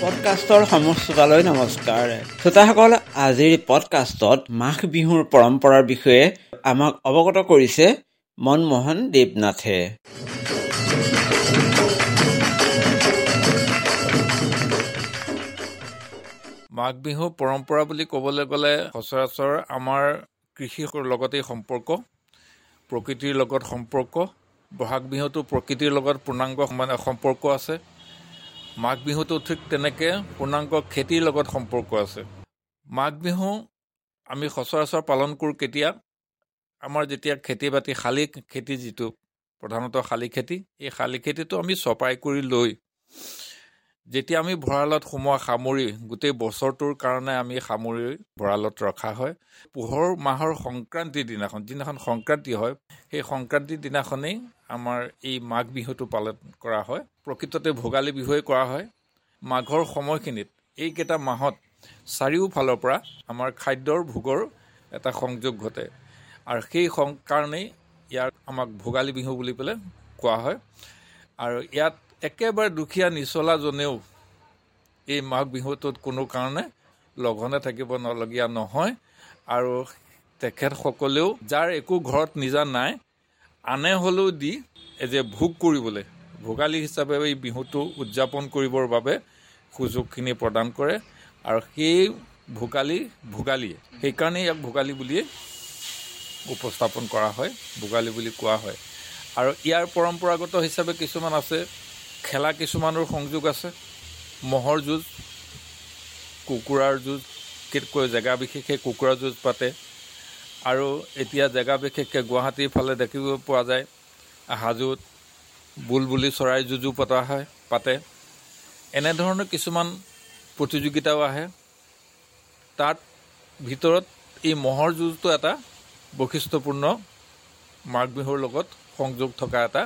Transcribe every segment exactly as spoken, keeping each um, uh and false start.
পডকাষ্টৰ সমস্তলৈ নমস্কাৰ। শ্ৰোতাসকল, আজিৰ পডকাষ্টত মাঘ বিহুৰ পৰম্পৰাৰ বিষয়ে আমাক অৱগত কৰিছে মনমোহন দেৱনাথে। মাঘ বিহু পৰম্পৰা বুলি ক'বলৈ গ'লে সচৰাচৰ আমাৰ কৃষিৰ লগতেই সম্পৰ্ক, প্ৰকৃতিৰ লগত সম্পৰ্ক। বহাগ বিহুটো প্ৰকৃতিৰ লগত পূৰ্ণাংগ মানে সম্পৰ্ক আছে। মাঘ বিহুটো ঠিক তেনেকৈ পূৰ্ণাংগ খেতিৰ লগত সম্পৰ্ক আছে। মাঘ বিহু আমি সচৰাচৰ পালন কৰোঁ কেতিয়া, আমাৰ যেতিয়া খেতি বাতি শালি খেতি, যিটো প্ৰধানতঃ শালি খেতি, এই শালি খেতিটো আমি চপাই কৰি লৈ যেতিয়া আমি ভঁৰালত সোমোৱা সামৰি গোটেই বছৰটোৰ কাৰণে আমি সামৰি ভঁৰালত ৰখা হয়। পুহৰ মাহৰ সংক্ৰান্তিৰ দিনাখন, যিদিনাখন সংক্ৰান্তি হয়, সেই সংক্ৰান্তিৰ দিনাখনেই আমাৰ এই মাঘ বিহুটো পালন কৰা হয়। প্ৰকৃততে ভোগালী বিহুৱে কৰা হয়। মাঘৰ সময়খিনিত এইকেইটা মাহত চাৰিওফালৰ পৰা আমাৰ খাদ্যৰ ভোগৰ এটা সংযোগ ঘটে, আৰু সেই কাৰণেই ইয়াক আমাক ভোগালী বিহু বুলি পেলাই কোৱা হয়। আৰু ইয়াত একেবাৰে দুখীয়া নিচলাজনেও এই মাঘ বিহুটোত কোনো কাৰণে লঘনে থাকিব নলগীয়া নহয়, আৰু তেখেতসকলেও যাৰ একো ঘৰত নিজা নাই, আনে হ'লেও দি যে ভোগ কৰিবলৈ, ভোগালী হিচাপে এই বিহুটো উদযাপন কৰিবৰ বাবে সুযোগখিনি প্ৰদান কৰে। আৰু সেই ভোগালী ভোগালীয়ে সেইকাৰণে ইয়াক ভোগালী বুলিয়ে উপস্থাপন কৰা হয়, ভোগালী বুলি কোৱা হয়। আৰু ইয়াৰ পৰম্পৰাগত হিচাপে কিছুমান আছে, খেলা কিছুমানৰ সংযোগ আছে। ম'হৰ যুঁজ, কুকুৰাৰ যুঁজ, কেতকৈ জেগা বিশেষে কুকুৰাৰ যুঁজ পাতে। আৰু এতিয়া জেগা বিশেষকৈ গুৱাহাটীৰ ফালে দেখিব পোৱা যায়, হাজোত বুলবুলি চৰাই যুঁজো পতা হয় পাতে। এনেধৰণৰ কিছুমান প্ৰতিযোগিতাও আহে। তাত ভিতৰত এই ম'হৰ যুঁজটো এটা বৈশিষ্ট্যপূৰ্ণ মাঘ বিহুৰ লগত সংযোগ থকা এটা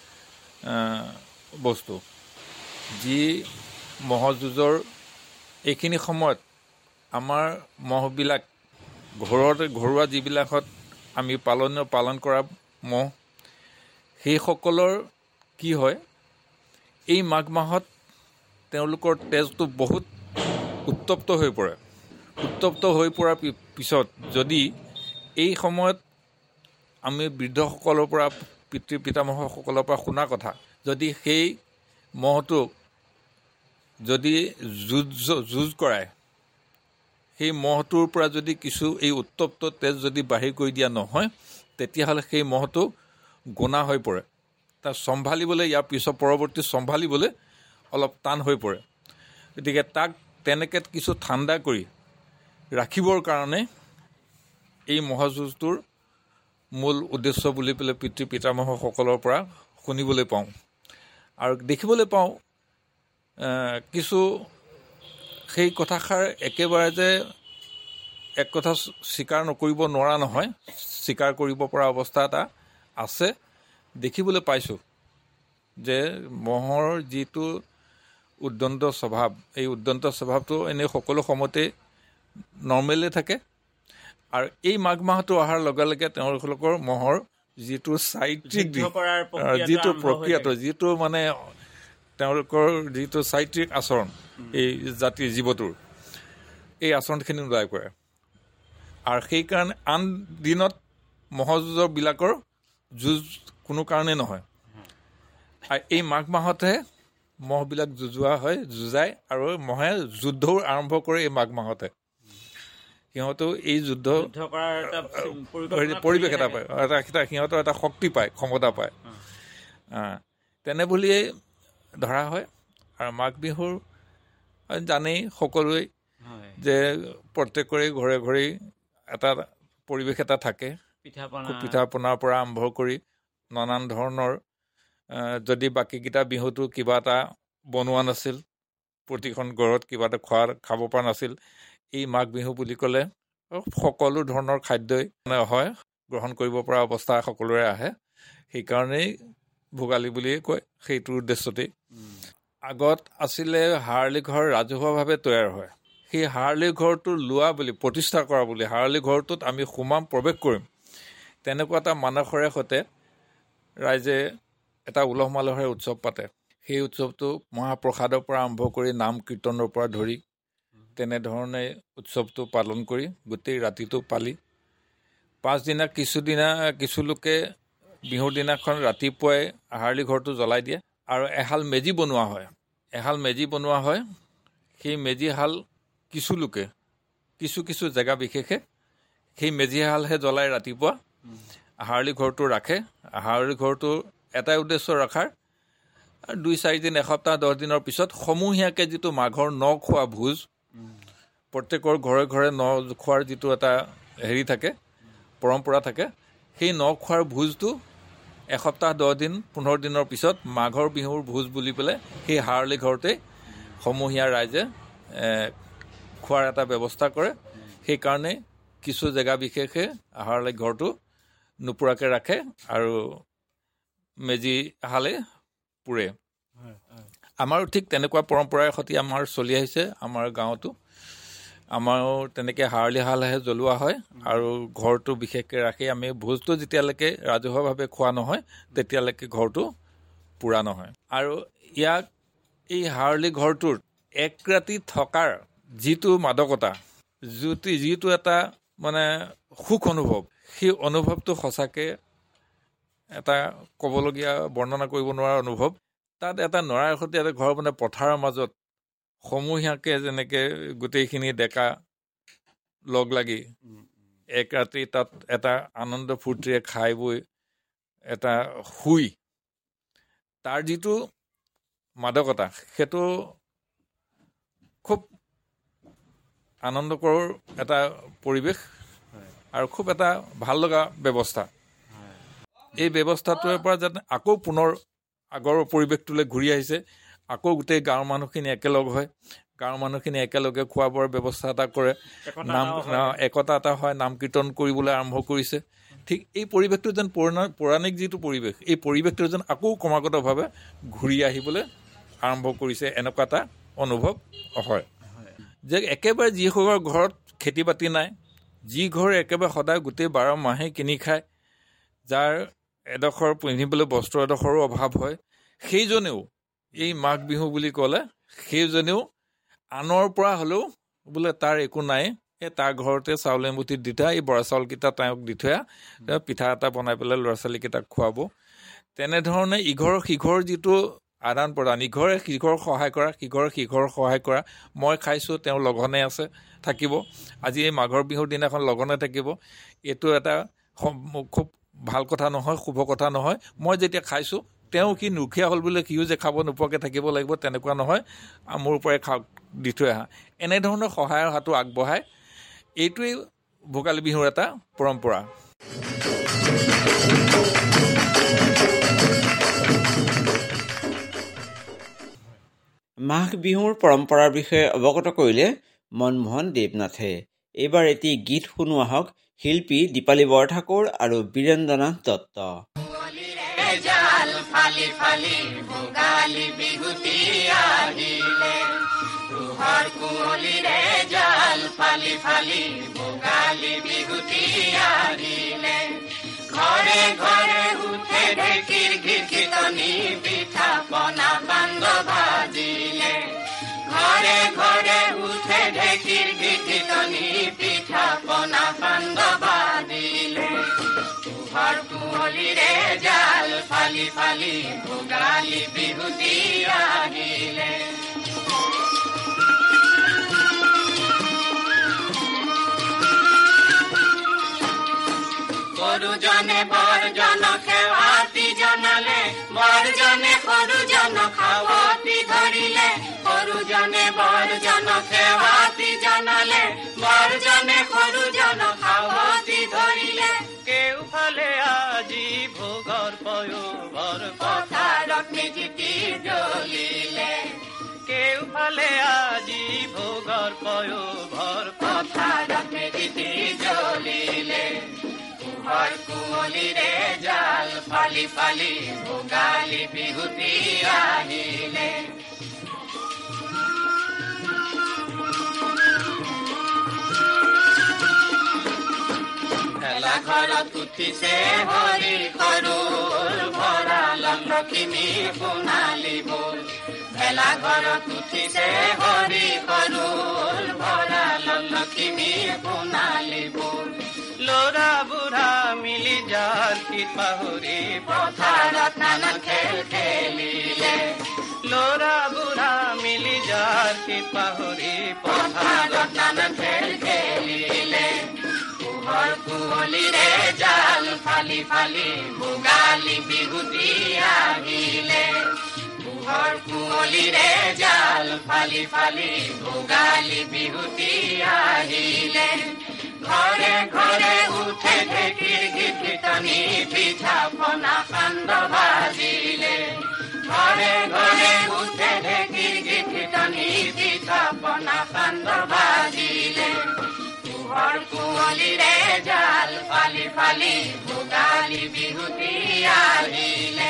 বস্তু, যি ম'হৰ যুঁজৰ এইখিনি সময়ত আমাৰ ম'হবিলাক ঘৰতে ঘৰুৱা যিবিলাকত আমি পালন পালন কৰা ম'হ, সেইসকলৰ কি হয়, এই মাঘ মাহত তেওঁলোকৰ তেজটো বহুত উত্তপ্ত হৈ পৰে। উত্তপ্ত হৈ পৰাৰ পিছত যদি এই সময়ত আমি বৃদ্ধসকলৰ পৰা, পিতৃ পিতামহসকলৰ পৰা শুনা কথা, যদি সেই মহটোক যদি যুঁজ যুঁজ কৰায়, সেই মহটোৰ পৰা যদি কিছু এই উত্তপ্ত তেজ যদি বাহিৰ কৰি দিয়া নহয়, তেতিয়াহ'লে সেই মহটো গোনা হৈ পৰে। তাক চম্ভালিবলৈ, ইয়াৰ পিছত পৰৱৰ্তী চম্ভালিবলৈ অলপ টান হৈ পৰে। গতিকে তাক তেনেকৈ কিছু ঠাণ্ডা কৰি ৰাখিবৰ কাৰণে এই ম'হৰ যুঁজটোৰ মূল উদ্দেশ্য বুলি পেলাই পিতৃ পিতামহসকলৰ পৰা শুনিবলৈ পাওঁ। আৰু দেখিবলৈ পাওঁ কিছু সেই কথাষাৰ একেবাৰে যে এক কথা স্বীকাৰ নকৰিব নোৱাৰা নহয়, স্বীকাৰ কৰিব পৰা অৱস্থা এটা আছে। দেখিবলৈ পাইছোঁ যে ম'হৰ যিটো উদ্দণ্ড স্বভাৱ, এই উদ্দণ্ড স্বভাৱটো এনেই সকলো সময়তে নৰ্মেলে থাকে। আৰু এই মাঘ মাহটো অহাৰ লগে লগে তেওঁলোকৰ ম'হৰ যিটো চাৰিত্ৰিক দিশ, যিটো প্ৰক্ৰিয়াটো, যিটো মানে তেওঁলোকৰ যিটো চাৰিত্ৰিক আচৰণ, এই জাতিৰ জীৱটোৰ এই আচৰণখিনি ওলাই পৰে। আৰু সেইকাৰণে আন দিনত ম'হৰ যুঁজৰবিলাকৰ যুঁজ কোনো কাৰণেই নহয়, আৰু এই মাঘ মাহতহে মহবিলাক যুঁজোৱা হয়, যুঁজায়। আৰু মহে যুদ্ধও আৰম্ভ কৰে এই মাঘ মাহতে। সিহঁতেও এই যুদ্ধ পৰিৱেশ এটা পায়, এটা সিহঁতৰ এটা শক্তি পায়, ক্ষমতা পায়, তেনে বুলিয়েই ধৰা হয়। আৰু মাঘ বিহুৰ জানেই সকলোৱে যে প্ৰত্যেকৰে ঘৰে ঘৰেই এটা পৰিৱেশ এটা থাকে, পিঠা পনাৰ পৰা আৰম্ভ কৰি নানান ধৰণৰ। যদি বাকীকেইটা বিহুতো কিবা এটা বনোৱা নাছিল, প্ৰতিখন ঘৰত কিবা এটা খোৱা খাব পৰা নাছিল, এই মাঘ বিহু বুলি ক'লে সকলো ধৰণৰ খাদ্যই হয়, গ্ৰহণ কৰিব পৰা অৱস্থা সকলোৰে আহে। সেইকাৰণেই ভোগালী বুলিয়ে কয়, সেইটোৰ উদ্দেশ্যতেই। আগত আছিলে হাৰলি ঘৰ ৰাজহুৱাভাৱে তৈয়াৰ হয়। সেই হাৰলি ঘৰটো লোৱা বুলি, প্ৰতিষ্ঠা কৰা বুলি, হাৰলি ঘৰটোত আমি সোমাম, প্ৰৱেশ কৰিম, তেনেকুৱা এটা মানসৰে সৈতে ৰাইজে এটা উলহ মালহেৰে উৎসৱ পাতে। সেই উৎসৱটো মহাপ্ৰসাদৰ পৰা আৰম্ভ কৰি নাম কীৰ্তনৰ পৰা ধৰি তেনেধৰণে উৎসৱটো পালন কৰি গোটেই ৰাতিটো পালি পাঁচদিনা কিছুদিনা কিছু লোকে বিহুৰ দিনাখন ৰাতিপুৱাই আহাৰলি ঘৰটো জ্বলাই দিয়ে আৰু এহাল মেজি বনোৱা হয় এহাল মেজি বনোৱা হয় সেই মেজিহাল কিছু লোকে কিছু কিছু জেগা বিশেষে সেই মেজিহালহে জ্বলাই ৰাতিপুৱা আহাৰলি ঘৰটো ৰাখে আহাৰলি ঘৰটো এটাই উদ্দেশ্য ৰখাৰ দুই চাৰিদিন এসপ্তাহ দহ দিনৰ পিছত সমূহীয়াকৈ যিটো মাঘৰ ন খোৱা ভোজ প্ৰত্যেকৰ ঘৰে ঘৰে ন খোৱাৰ যিটো এটা হেৰি থাকে পৰম্পৰা থাকে সেই ন খোৱাৰ ভোজটো এসপ্তাহ দহ দিন পোন্ধৰ দিনৰ পিছত মাঘৰ বিহুৰ ভোজ বুলি পেলাই সেই হাৰলি ঘৰতে সমূহীয়া ৰাইজে খোৱাৰ এটা ব্যৱস্থা কৰে সেইকাৰণে কিছু জেগা বিশেষে হাৰলি ঘৰটো নুপুৰাকৈ ৰাখে আৰু মেজি হালে পুৰে আমাৰো ঠিক তেনেকুৱা পৰম্পৰাৰ সৈতে আমাৰ চলি আহিছে আমাৰ গাঁৱতো আমাৰো তেনেকৈ হাৰলি হালহে জ্বলোৱা হয় আৰু ঘৰটো বিশেষকৈ ৰাখি আমি ভোজটো যেতিয়ালৈকে ৰাজহুৱাভাৱে খোৱা নহয় তেতিয়ালৈকে ঘৰটো পুৰা নহয় আৰু ইয়াক এই হাৰলি ঘৰটোৰ এক ৰাতি থকাৰ যিটো মাদকতা যিটো যিটো এটা মানে সুখ অনুভৱ সেই অনুভৱটো সঁচাকৈ এটা ক'বলগীয়া বৰ্ণনা কৰিব নোৱাৰা অনুভৱ তাত এটা নৰাৰ সৈতে এটা ঘৰ মানে পথাৰৰ মাজত সমূহীয়াকৈ যেনেকৈ গোটেইখিনি ডেকা লগ লাগি এক ৰাতি তাত এটা আনন্দ ফূৰ্তিৰে খাই বৈ এটা শুই তাৰ যিটো মাদকতা সেইটো খুব আনন্দকৰ এটা পৰিৱেশ আৰু খুব এটা ভাল লগা ব্যৱস্থা এই ব্যৱস্থাটোৰ পৰা যাতে আকৌ পুনৰ আগৰ পৰিৱেশটোলৈ ঘূৰি আহিছে আকৌ গোটেই গাঁৱৰ মানুহখিনি একেলগ হয় গাঁৱৰ মানুহখিনি একেলগে খোৱা বোৱাৰ ব্যৱস্থা এটা কৰে নাম একতা এটা হয় নাম কীৰ্তন কৰিবলৈ আৰম্ভ কৰিছে ঠিক এই পৰিৱেশটো যেন পুৰণা পৌৰাণিক যিটো পৰিৱেশ এই পৰিৱেশটো যেন আকৌ ক্ৰমাগতভাৱে ঘূৰি আহিবলৈ আৰম্ভ কৰিছে এনেকুৱা এটা অনুভৱ হয় যে একেবাৰে যিসকলৰ ঘৰত খেতি বাতি নাই যি ঘৰ একেবাৰে সদায় গোটেই বাৰ মাহে কিনি খায় যাৰ এডোখৰ পিন্ধিবলৈ বস্ত্ৰ এডোখৰো অভাৱ হয় সেইজনেও এই মাঘ বিহু বুলি ক'লে সেইজনেও আনৰ পৰা হ'লেও বোলে তাৰ একো নাই এই তাৰ ঘৰতে চাউল এমুঠি দি থোৱা এই বৰা চাউলকেইটা তেওঁক দি থোৱা তেওঁ পিঠা এটা বনাই পেলাই ল'ৰা ছোৱালীকেইটাক খুৱাব তেনেধৰণে ইঘৰ সিঘৰ যিটো আদান প্ৰদান ইঘৰে সিঘৰ সহায় কৰা সিঘৰে সিঘৰ সহায় কৰা মই খাইছোঁ তেওঁ লঘনে আছে থাকিব আজি এই মাঘৰ বিহুৰ দিনাখন লঘনে থাকিব এইটো এটা খুব ভাল কথা নহয় শুভ কথা নহয় মই যেতিয়া খাইছোঁ তেওঁ কি নুখীয়া হ'ল বোলে সিও যে খাব নোপোৱাকৈ থাকিব লাগিব তেনেকুৱা নহয় মোৰ পৰাই খাওক দি থৈ আহা এনেধৰণৰ সহায়ৰ হাতো আগবঢ়ায় এইটোৱেই ভোগালী বিহুৰ এটা পৰম্পৰা মাঘ বিহুৰ পৰম্পৰাৰ বিষয়ে অৱগত কৰিলে মনমোহন দেৱনাথে এইবাৰ এটি গীত শুনোৱা হওক শিল্পী দীপালী বৰঠাকুৰ আৰু বীৰেন্দ্ৰনাথ দত্ত জাল ফালি ফালি ভোগালী বিহুতি আহিলে তুহাৰ কুঁৱলীৰে জাল ফালি ফালি ভোগালী বিহুতি আহিলে ঘৰে ঘৰে উঠে ঢেঁকীৰ ঘিৰঘিৰনি পিঠা পনা সান্দহ ভাজিলে ঘৰে ঘৰে উঠে ঢেঁকীৰ ঘিৰঘিৰনি পিঠা পনা সান্দহ ভাজিলে তুহাৰ কুঁৱলীৰে জাল ফালি ফালি ভোগালী বিহুতি আহিলে সৰুজনে বৰজনক সেৱাতি জনালে বৰজনে সৰুজনক খাৱতি ধৰিলে সৰুজনে বৰজনক সেৱাতি জনালে বৰজনে সৰুজনক খাৱতি ধৰিলে কেউফালে আজি ভোগৰ পয়োভৰ পথাৰত মেজিটি জ্বলিলে কেউফালে আজি ভোগৰ পয়োভৰ পথাৰত মেজিটি জ্বলিলে তুহাৰ কুঁৱলীৰে জাল ফালি ফালি ভোগালী বিহুতি আহিলে ভেলা ঘৰত উঠিছে হৰি সৰুৰ ভঁৰালত লখিমী সোণালী বল ভেলাঘৰত উঠিছে হৰি সৰুল, ভঁৰালত লখিমী সোণালী বোৰ। ল'ৰা বুঢ়া মিলি যাৰ শীত পাহৰি পথাৰত নানা খেল খেলিলে, ল'ৰা বুঢ়া মিলি যাৰ শীত পাহৰি পথাৰত নানা খেল খেলিলে। পোহৰ কুঁৱলীৰে জাল ফালি ফালি ভোগালী বিহুতি আহিলে, পোহৰ কুঁৱলীৰে জাল ফালি ফালি ভোগালী বিহুতি আহিলে। ঘৰে ঘৰে উঠে ঢেঁকীৰ গীত গীতনি, পিঠা পনা সান্দ ভাজিলে, ঘৰে ঘৰে উঠে ঢেঁকীৰ গীত গীতনি, পিঠা পনা সান্দ ভাজিলে। পোহৰ কুঁৱলীৰে জাল ফালি ফালি ভোগালী বিহুতি আহিলে।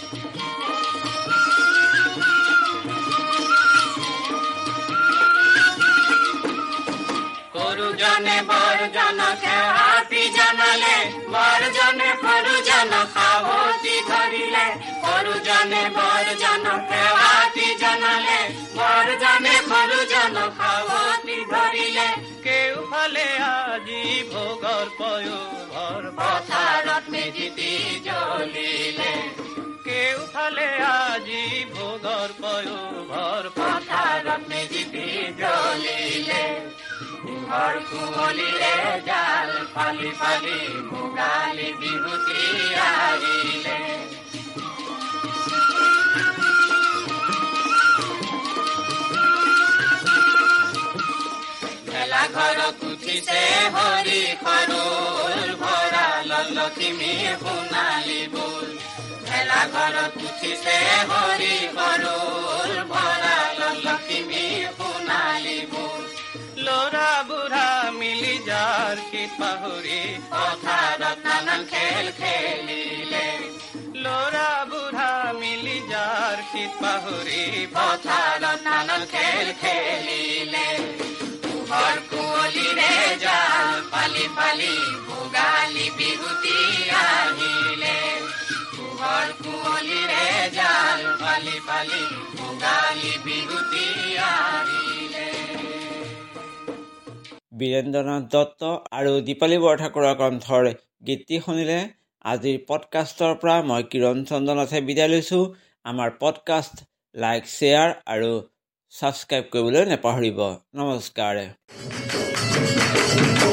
সৰুজনে বৰজনক সেৱাতি জনালে, বৰজনে সৰুজনক সাৱতি ধৰিলে, সৰুজনে বৰজনক সেৱাতি জনালে, বৰজনে সৰুজনক সাৱতি ধৰিলে। কেওফালে আজি ভোগৰ পয়োভৰ, পথাৰত মেজিতি জ্বলিলে, কেওফালে আজি ভোগৰ পয়োভৰ, পথাৰত মেজিতি জ্বলিলে। পোহৰ কুঁৱলীৰে জাল ফালি ফালি ভোগালী বিহুতি আহিলে। ভেলাঘৰত উঠিছে হৰি সৰুল, ভঁৰালত লখিমী সোণালী বোৰ। ভেলাঘৰত উঠিছে হৰি সৰুল, ভঁৰালত লখিমী সোণালী বোৰ। ল'ৰা বুঢ়া মিলি যাৰ শীত পাহৰি পথাৰত নানান খেল খেলিলে, ল'ৰা বুঢ়া মিলি যাৰ শীত পাহৰি পথাৰত নানান খেল খেলিলে। পোহৰ কুঁৱলীৰে জাল ফালি ফালি ভোগালী বিহুতি আহিলে, পোহৰ কুঁৱলীৰে জাল ফালি ফালি ভোগালী বিহুতি আহিলে। বীৰেন্দ্ৰনাথ দত্ত আৰু দীপালী বৰঠাকুৰৰ কণ্ঠৰ গীতটি শুনিলে। আজিৰ পডকাষ্টৰ পৰা মই কিৰণ চন্দ্ৰনাথে বিদায় লৈছোঁ। আমাৰ পডকাষ্ট লাইক, শ্বেয়াৰ আৰু ছাবস্ক্ৰাইব কৰিবলৈ নাপাহৰিব। নমস্কাৰ।